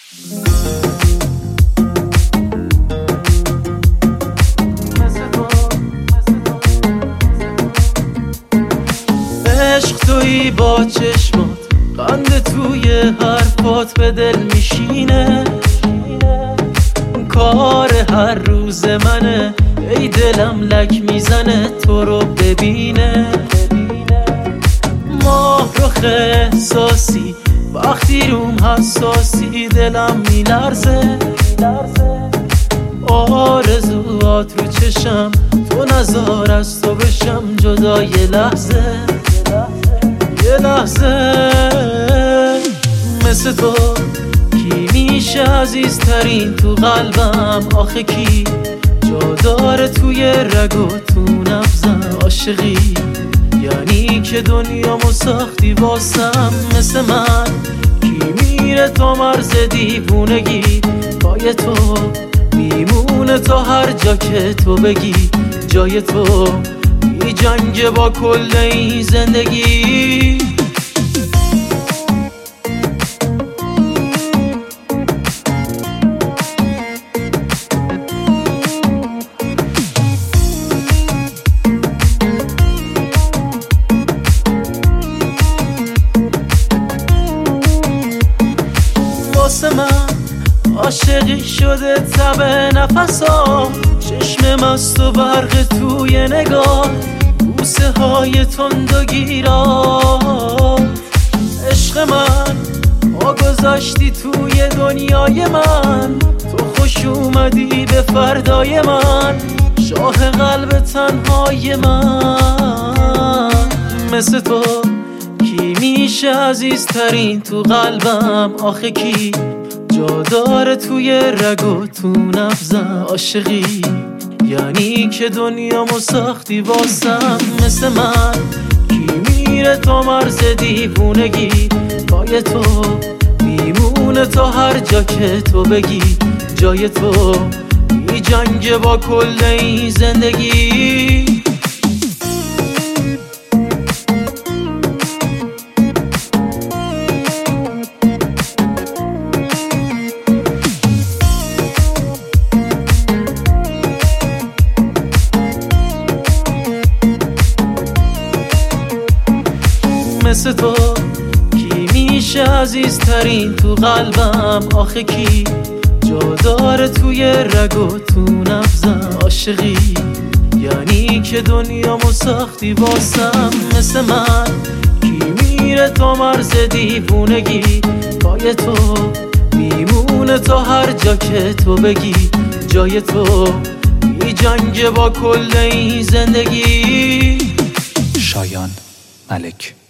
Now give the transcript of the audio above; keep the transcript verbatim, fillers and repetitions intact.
عشق تویی با چشمات، قند توی حرفات به دل میشینه، کار هر روز منه، ای دلم لک میزنه تو رو ببینه. ماه رخ احساسی وقتی روم حساسی، دلم میلرزه، آرزوات رو چشم، تو نزار از تو بشم جدا یه لحظه، یه لحظه. مثل تو کی میشه عزیزترین تو قلبم؟ آخه کی جا داره توی رگ و تو نبضم؟ عاشقی یعنی که دنیامو ساختی واسم. مثل من کی میره تا مرز دیوونگی؟ پای تو میمونه تا هر جا که تو بگی، جای تو می جنگه با کل این زندگی. واسه من عاشقی شده تب نفسام، چشم مست و برق توی نگاه، بوسه های تند و گیرا. عشق من ما گذاشتی توی دنیای من، تو خوش اومدی به فردای من، شاه قلب تنهای من. مثل تو کی میشه عزیزترین تو قلبم؟ آخه کی جا داره توی رگ و تو نبضم؟ عاشقی یعنی که دنیامو ساختی واسم. مثل من کی میره تا مرز دیوونگی؟ پای تو میمونه تا هر جا که تو بگی، جای تو می جنگه با کل این زندگی. مثل تو کی میشه عزیزترین تو قلبم؟ آخه کی جا داره توی رگ و تو نبضم؟ عاشقی یعنی که دنیامو ساختی واسم. مثل من کی میره تا مرز دیوونگی؟ پای تو میمونه تا هر جا که تو بگی، جای تو می جنگه با کل این زندگی. شایان ملک.